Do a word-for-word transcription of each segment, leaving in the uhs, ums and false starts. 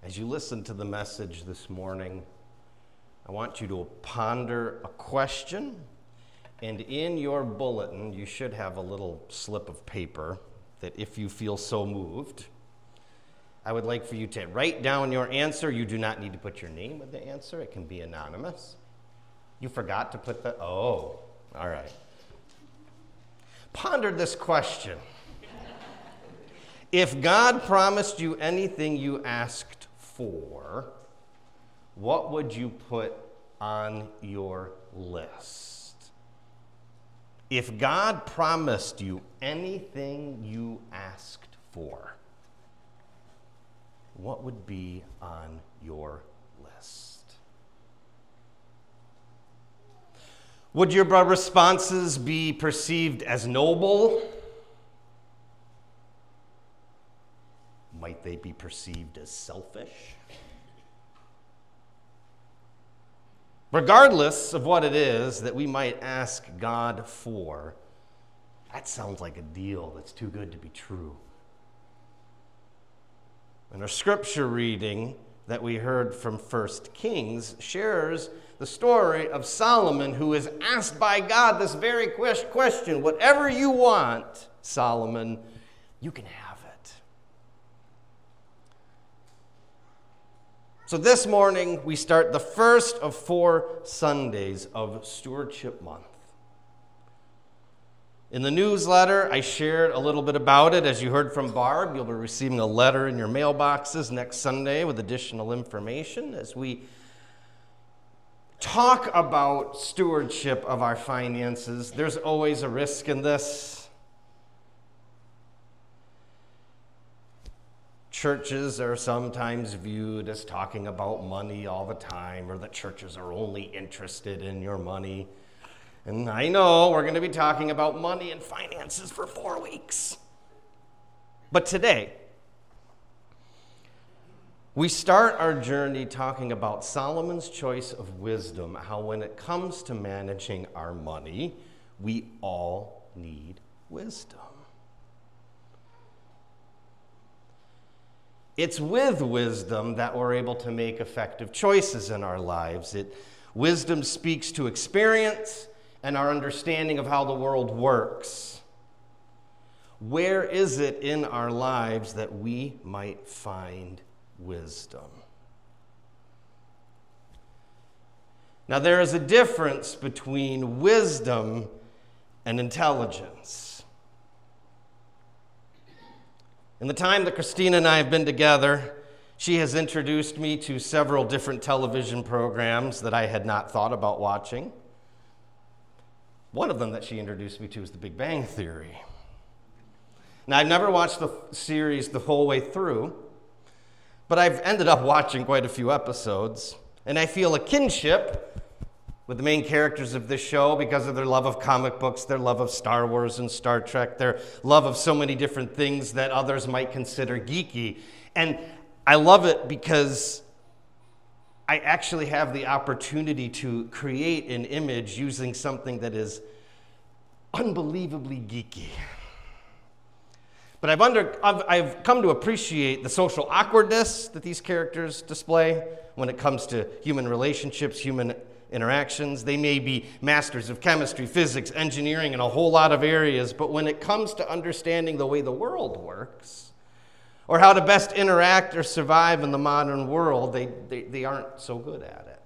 As you listen to the message this morning, I want you to ponder a question, and in your bulletin, you should have a little slip of paper that if you feel so moved, I would like for you to write down your answer. You do not need to put your name with the answer. It can be anonymous. You forgot to put the, oh, all right. Ponder this question. If God promised you anything you asked for, what would you put on your list? If God promised you anything you asked for, what would be on your list? Would your responses be perceived as noble? Might they be perceived as selfish? Regardless of what it is that we might ask God for, that sounds like a deal that's too good to be true. And our scripture reading that we heard from First Kings shares the story of Solomon, who is asked by God this very question: whatever you want, Solomon, you can have it. So this morning, we start the first of four Sundays of Stewardship Month. In the newsletter, I shared a little bit about it. As you heard from Barb, you'll be receiving a letter in your mailboxes next Sunday with additional information as we talk about stewardship of our finances. There's always a risk in this. Churches are sometimes viewed as talking about money all the time, or that churches are only interested in your money. And I know we're going to be talking about money and finances for four weeks. But today, we start our journey talking about Solomon's choice of wisdom, how when it comes to managing our money, we all need wisdom. It's with wisdom that we're able to make effective choices in our lives. It, wisdom speaks to experience and our understanding of how the world works. Where is it in our lives that we might find wisdom? Now, there is a difference between wisdom and intelligence. In the time that Christina and I have been together, she has introduced me to several different television programs that I had not thought about watching. One of them that she introduced me to is The Big Bang Theory. Now, I've never watched the series the whole way through, but I've ended up watching quite a few episodes, and I feel a kinship with the main characters of this show because of their love of comic books, their love of Star Wars and Star Trek, their love of so many different things that others might consider geeky. And I love it because I actually have the opportunity to create an image using something that is unbelievably geeky. But I've, under, I've, I've come to appreciate the social awkwardness that these characters display when it comes to human relationships, human interactions. They may be masters of chemistry, physics, engineering, and a whole lot of areas, but when it comes to understanding the way the world works, or how to best interact or survive in the modern world, they, they, they aren't so good at it.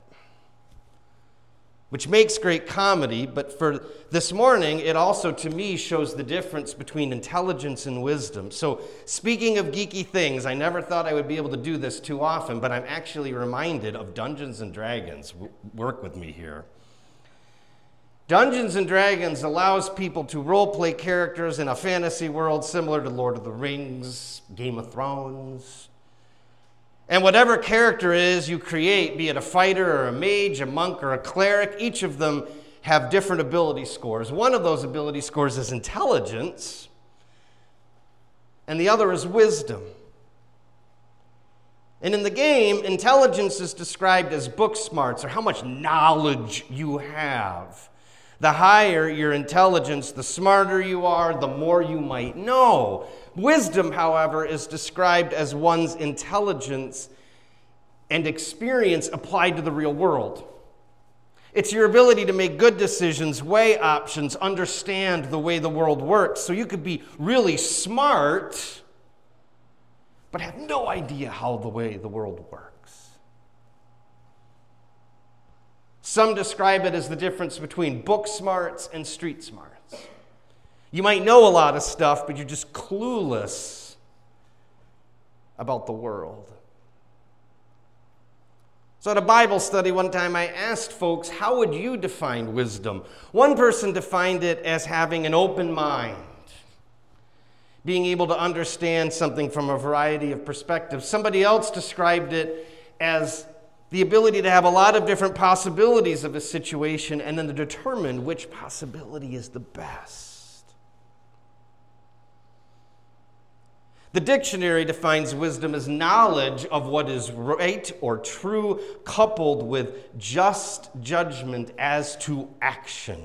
Which makes great comedy, but for this morning, it also, to me, shows the difference between intelligence and wisdom. So, speaking of geeky things, I never thought I would be able to do this too often, but I'm actually reminded of Dungeons and Dragons. Work with me here. Dungeons and Dragons allows people to role-play characters in a fantasy world similar to Lord of the Rings, Game of Thrones. And whatever character it is you create, be it a fighter or a mage, a monk or a cleric, each of them have different ability scores. One of those ability scores is intelligence, and the other is wisdom. And in the game, intelligence is described as book smarts, or how much knowledge you have. The higher your intelligence, the smarter you are, the more you might know. Wisdom, however, is described as one's intelligence and experience applied to the real world. It's your ability to make good decisions, weigh options, understand the way the world works. So you could be really smart, but have no idea how the way the world works. Some describe it as the difference between book smarts and street smarts. You might know a lot of stuff, but you're just clueless about the world. So at a Bible study one time, I asked folks, how would you define wisdom? One person defined it as having an open mind, being able to understand something from a variety of perspectives. Somebody else described it as the ability to have a lot of different possibilities of a situation and then to determine which possibility is the best. The dictionary defines wisdom as knowledge of what is right or true, coupled with just judgment as to action.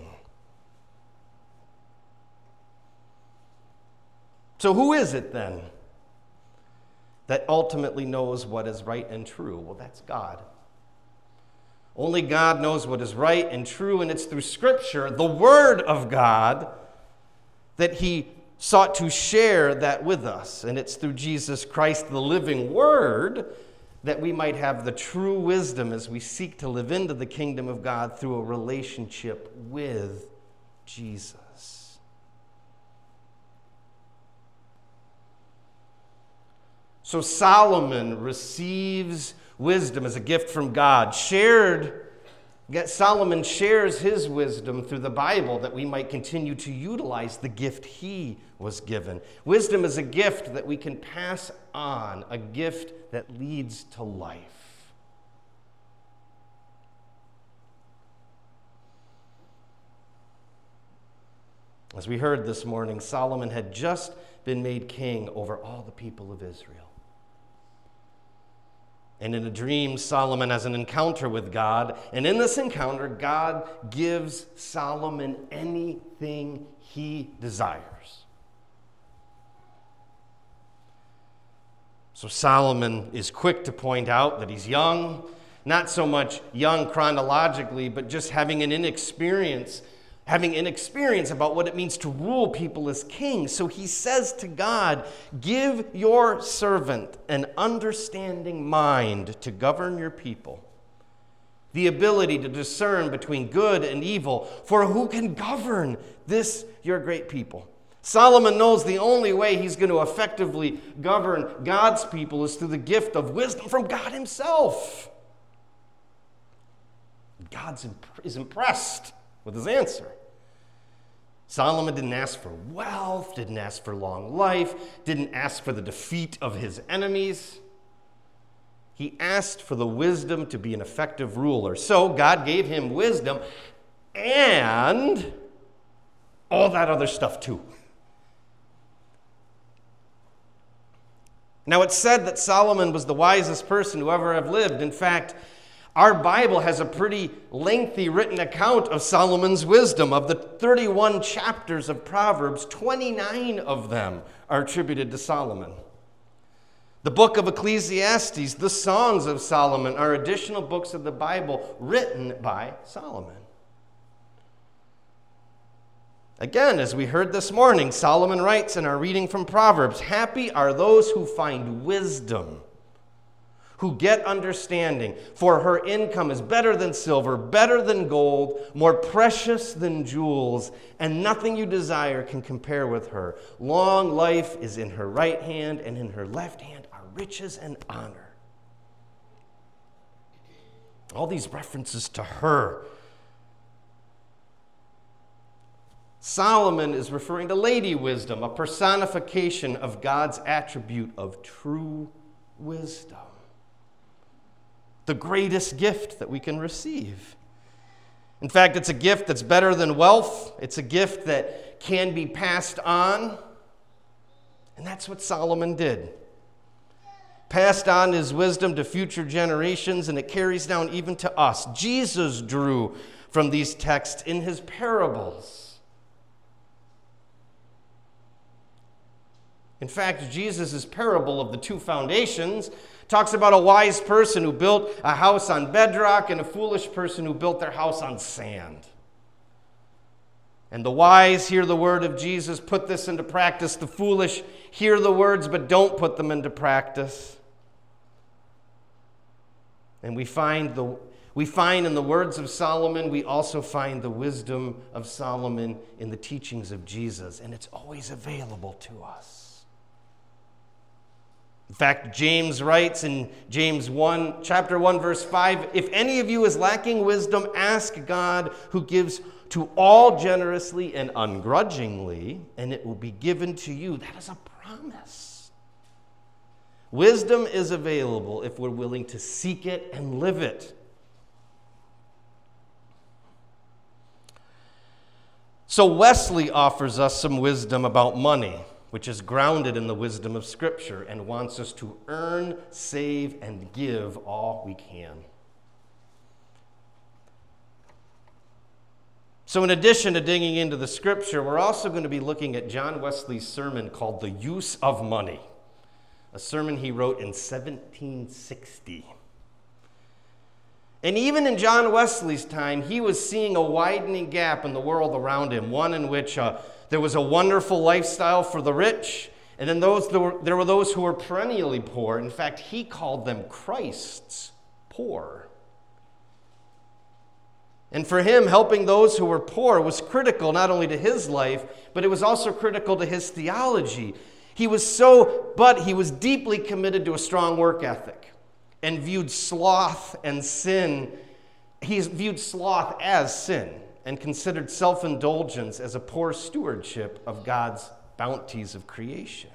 So who is it then that ultimately knows what is right and true? Well, that's God. Only God knows what is right and true, and it's through Scripture, the Word of God, that He sought to share that with us. And it's through Jesus Christ, the living Word, that we might have the true wisdom as we seek to live into the kingdom of God through a relationship with Jesus. So Solomon receives wisdom as a gift from God, shared Solomon shares his wisdom through the Bible that we might continue to utilize the gift he was given. Wisdom is a gift that we can pass on, a gift that leads to life. As we heard this morning, Solomon had just been made king over all the people of Israel. And in a dream, Solomon has an encounter with God. And in this encounter, God gives Solomon anything he desires. So Solomon is quick to point out that he's young, not so much young chronologically, but just having an inexperience, having inexperience about what it means to rule people as king. So he says to God, give your servant an understanding mind to govern your people, the ability to discern between good and evil, for who can govern this your great people? Solomon knows the only way he's going to effectively govern God's people is through the gift of wisdom from God himself. God is impressed with his answer. Solomon didn't ask for wealth, didn't ask for long life, didn't ask for the defeat of his enemies. He asked for the wisdom to be an effective ruler. So God gave him wisdom and all that other stuff too. Now it's said that Solomon was the wisest person who ever have lived. In fact, our Bible has a pretty lengthy written account of Solomon's wisdom. Of the thirty-one chapters of Proverbs, twenty-nine of them are attributed to Solomon. The book of Ecclesiastes, the Songs of Solomon, are additional books of the Bible written by Solomon. Again, as we heard this morning, Solomon writes in our reading from Proverbs, happy are those who find wisdom, who get understanding, for her income is better than silver, better than gold, more precious than jewels, and nothing you desire can compare with her. Long life is in her right hand, and in her left hand are riches and honor. All these references to her. Solomon is referring to Lady Wisdom, a personification of God's attribute of true wisdom. The greatest gift that we can receive. In fact, it's a gift that's better than wealth. It's a gift that can be passed on. And that's what Solomon did. Passed on his wisdom to future generations, and it carries down even to us. Jesus drew from these texts in his parables. In fact, Jesus' parable of the two foundations talks about a wise person who built a house on bedrock and a foolish person who built their house on sand. And the wise hear the word of Jesus, put this into practice. The foolish hear the words but don't put them into practice. And we find the we find in the words of Solomon, we also find the wisdom of Solomon in the teachings of Jesus, and it's always available to us. In fact, James writes in James one, chapter one, verse five, if any of you is lacking wisdom, ask God, who gives to all generously and ungrudgingly, and it will be given to you. That is a promise. Wisdom is available if we're willing to seek it and live it. So Wesley offers us some wisdom about money, which is grounded in the wisdom of Scripture and wants us to earn, save, and give all we can. So in addition to digging into the Scripture, we're also going to be looking at John Wesley's sermon called The Use of Money, a sermon he wrote in seventeen sixty. And even in John Wesley's time, he was seeing a widening gap in the world around him, one in which uh, there was a wonderful lifestyle for the rich, and then those there were, there were those who were perennially poor. In fact, he called them Christ's poor. And for him, helping those who were poor was critical not only to his life, but it was also critical to his theology. He was so, but he was deeply committed to a strong work ethic and viewed sloth and sin, he viewed sloth as sin and considered self-indulgence as a poor stewardship of God's bounties of creation.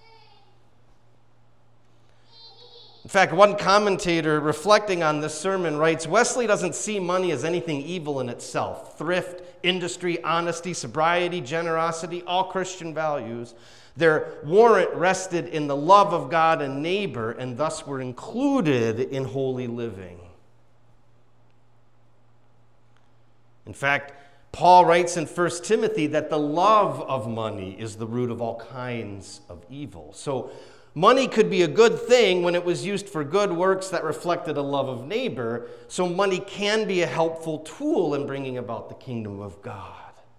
In fact, one commentator reflecting on this sermon writes, Wesley doesn't see money as anything evil in itself. Thrift, industry, honesty, sobriety, generosity, all Christian values. Their warrant rested in the love of God and neighbor, and thus were included in holy living. In fact, Paul writes in First Timothy that the love of money is the root of all kinds of evil. So money could be a good thing when it was used for good works that reflected a love of neighbor. So money can be a helpful tool in bringing about the kingdom of God.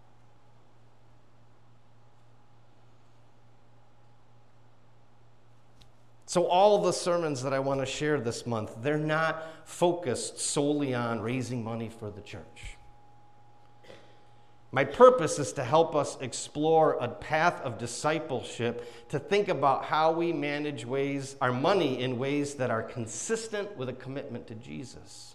So all the sermons that I want to share this month, they're not focused solely on raising money for the church. My purpose is to help us explore a path of discipleship, to think about how we manage ways, our money in ways that are consistent with a commitment to Jesus.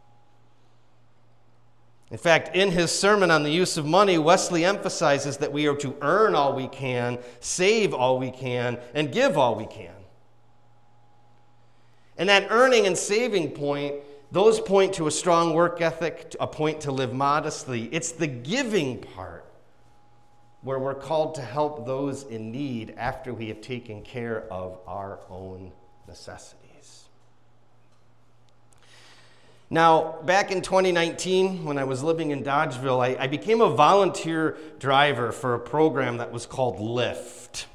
In fact, in his sermon on the use of money, Wesley emphasizes that we are to earn all we can, save all we can, and give all we can. And that earning and saving point, those point to a strong work ethic, a point to live modestly. It's the giving part where we're called to help those in need after we have taken care of our own necessities. Now, back in twenty nineteen, when I was living in Dodgeville, I, I became a volunteer driver for a program that was called Lyft.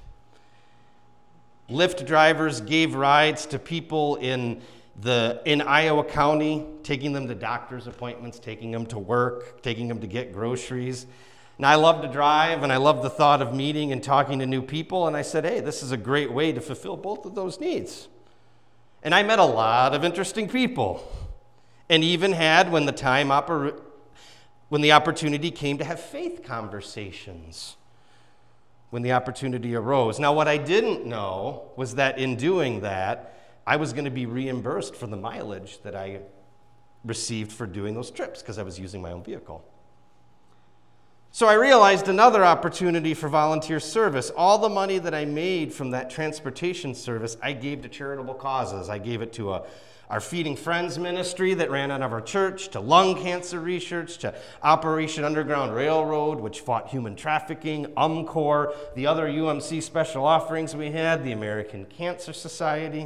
Lyft drivers gave rides to people in the in Iowa County, taking them to doctor's appointments, taking them to work, taking them to get groceries. And I love to drive, and I love the thought of meeting and talking to new people. And I said, hey, this is a great way to fulfill both of those needs. And I met a lot of interesting people, and even had, when the time oppor- when the opportunity came, to have faith conversations. When the opportunity arose. Now, what I didn't know was that in doing that, I was going to be reimbursed for the mileage that I received for doing those trips because I was using my own vehicle. So I realized another opportunity for volunteer service. All the money that I made from that transportation service, I gave to charitable causes. I gave it to a our Feeding Friends ministry that ran out of our church, to lung cancer research, to Operation Underground Railroad, which fought human trafficking, UMCOR, the other U M C special offerings we had, the American Cancer Society.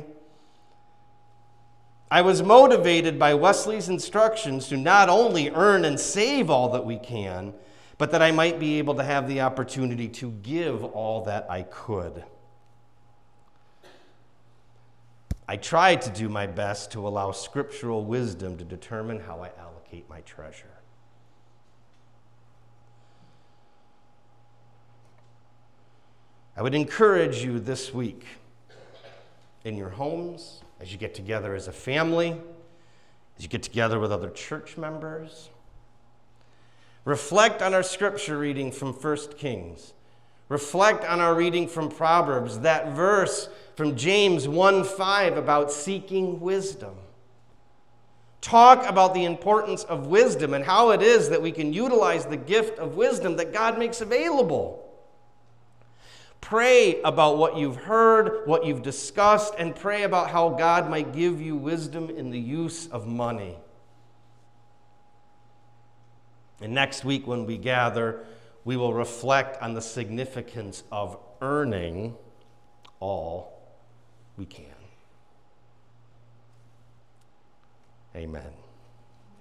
I was motivated by Wesley's instructions to not only earn and save all that we can, but that I might be able to have the opportunity to give all that I could. I try to do my best to allow scriptural wisdom to determine how I allocate my treasure. I would encourage you this week, in your homes, as you get together as a family, as you get together with other church members, reflect on our scripture reading from First Kings. Reflect on our reading from Proverbs, that verse from James one five about seeking wisdom. Talk about the importance of wisdom and how it is that we can utilize the gift of wisdom that God makes available. Pray about what you've heard, what you've discussed, and pray about how God might give you wisdom in the use of money. And next week when we gather, we will reflect on the significance of earning all we can. Amen.